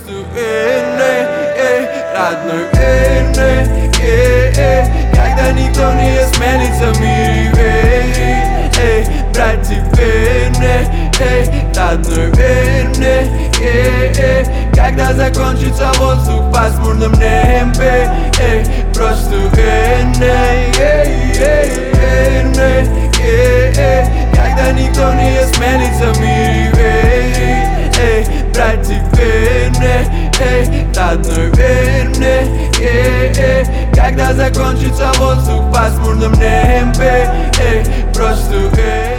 верный, родной верный, когда никто не осмелится в мире верить, братья верны, родной верный, когда закончится воздух в пасмурном небе, просто верный, верный, когда никто не осмелится в мире верить, братья верны, родной верный, когда закончится воздух в пасмурном небе, просто верный.